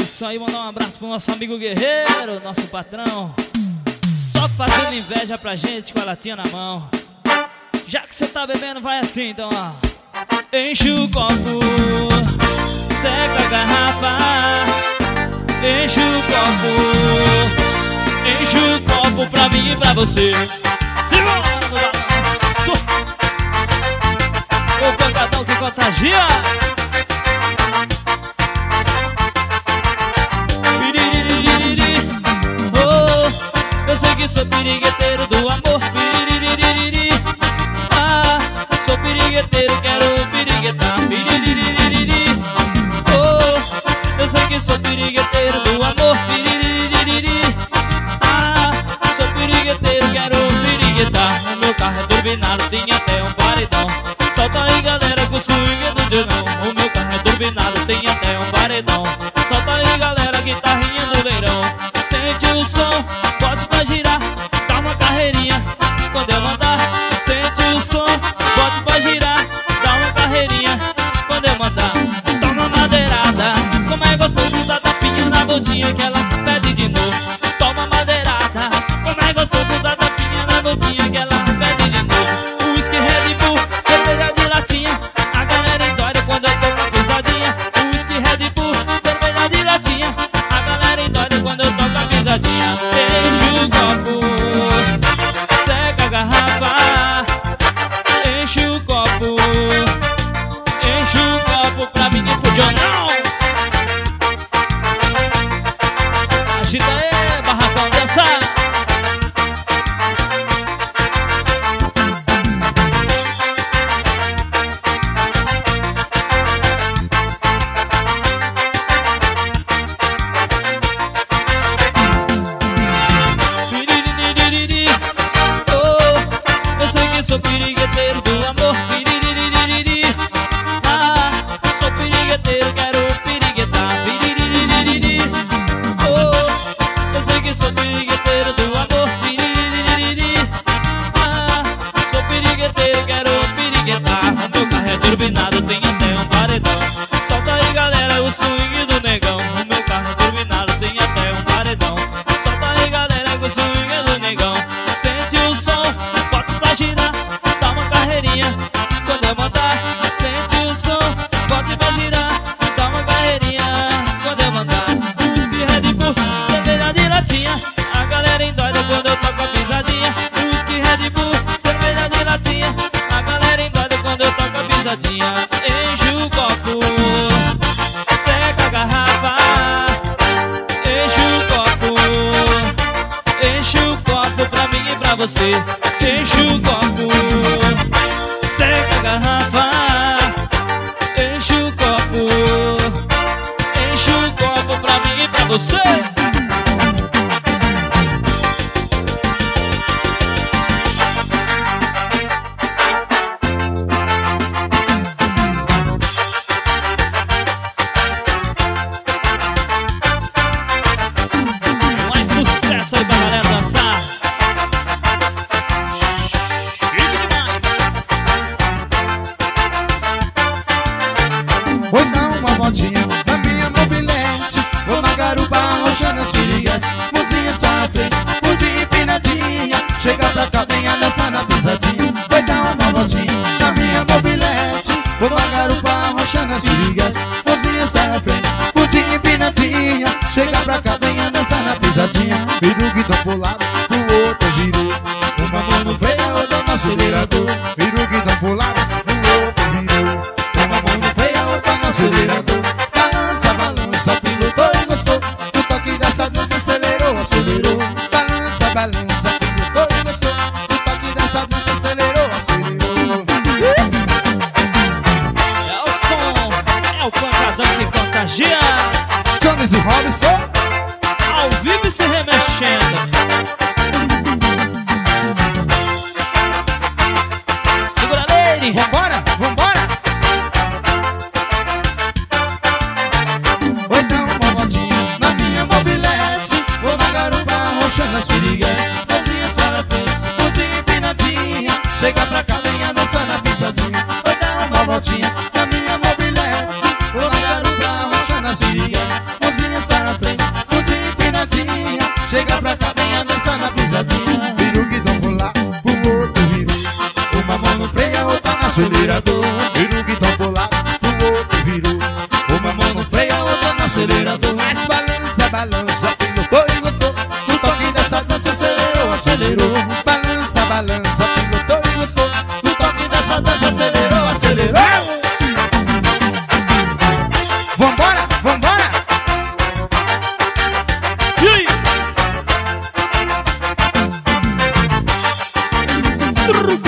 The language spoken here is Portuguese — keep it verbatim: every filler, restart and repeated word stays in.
Isso aí, mandar um abraço pro nosso amigo Guerreiro, nosso patrão. Só fazendo inveja pra gente com a latinha na mão. Já que você tá bebendo, vai assim, então, ó. Enche o copo, seca a garrafa. Enche o copo, enche o copo pra mim e pra você. Segura no balanço, o pancadão que contagia. Oh, eu sei que sou pirigueteiro do amor. Piririririri. Ah, sou pirigueteiro, quero piriguetar. Piririririri. Oh, eu sei que sou pirigueteiro do amor. Piririririri. Ah, sou pirigueteiro, quero piriguetar. O meu carro é turbinado, tem até um paredão. Solta aí, galera, com o swing do Diogão. O meu carro é turbinado, tem até um paredão. Solta aí, galera, guitarrinha do leirão. Sente o som, bote pra girar, dá uma carreirinha quando eu mandar. Sente o som, bote pra girar, dá uma carreirinha quando eu mandar. Toma madeirada, como é gostoso dar tapinha na bundinha que ela pede de novo. Toma madeirada, como é gostoso dar tapinha na bundinha que ela pede de novo. Whisky, Red Bull, cerveja de latinha, a galera endoida quando eu tô com a pisadinha. Whisky, Red Bull, cerveja de latinha, a galera endoida quando eu tô com a pisadinha. Enche o copo, seca a garrafa. Enche o copo, enche o copo pra mim e pro jornal. Agita aí, barracão, dança. Oh, eu sei que sou pirigueteiro do amor. Piririririri. Ah, sou pirigueteiro, quero piriguetar. Piririririri. Oh, eu sei que sou pirigueteiro do amor. Piririririri. Ah, sou pirigueteiro, quero piriguetar. O meu carro é turbinado, tem até um paredão. Solta aí, galera, o swing do negão. O meu carro é turbinado, tem até um paredão. Solta aí, galera, com o swing do negão. Sente o som, bote pra girar, dá uma carreirinha quando eu mandar. Sente o som, bote pra girar, dá uma carreirinha quando eu mandar. Whisky, Red Bull, cerveja de latinha, a galera endoida quando eu toco a pisadinha. Whisky, Red Bull, cerveja de latinha, a galera endoida quando eu toco a pisadinha. Enche o copo, seca a garrafa. Enche o copo, enche o copo pra mim e pra você. Enche o copo, seca a garrafa. Enche o copo, enche o copo pra mim e pra você. Mais sucesso aí pra galera dançar. Chique demais. Vou dar uma voltinha na minha mobilete, vou na garupa arrochando as piriguetes. Mozinhas pra frente, pudim empinadinha, chega pra cá, venha dançar na pisadinha. Vai dar uma voltinha na minha mobilete, vou na garupa arrochando as piriguetes. Mozinhas pra frente, pudim empinadinha, chega pra cá, venha dançar na pisadinha. Vira o guidão pro lado, pro outro virou, uma mão no freio, a outra no acelerador. Vira o guidão pro lado, pro outro virou, uma mão no freio, a outra no acelerador. Balança, balança, pilotou e gostou, o toque dessa dança acelerou, acelerou. Balança, balança, pilotou e gostou, o toque dessa dança acelerou, acelerou. É o som, é o pancadão que contagia. Jones e Robson, Ao vivo e se remexendo. Segura nele. vambora, vambora. Vou dar uma voltinha na minha mobilete, vou na garupa arrochando as piriguetes. Mocinhas para frente, pudim empinadinha, chega pra cá, venha dançar na pisadinha. Vou dar uma voltinha na minha mobilete, vou na garupa arrochando as piriguetes. Mocinhas para dança na pisadinha. Vira o guidão pro lado, pro outro virou. Uma mão no freio, a outra no acelerador. Vira o guidão pro lado, pro outro virou. Uma mão no freio, a outra no acelerador. Mas balança, balança, pilotou e gostou. No toque dessa dança acelerou, acelerou. Balança, balança, pilotou e gostou. No toque dessa dança acelerou, acelerou. Vambora, vambora. E aí? Trrr.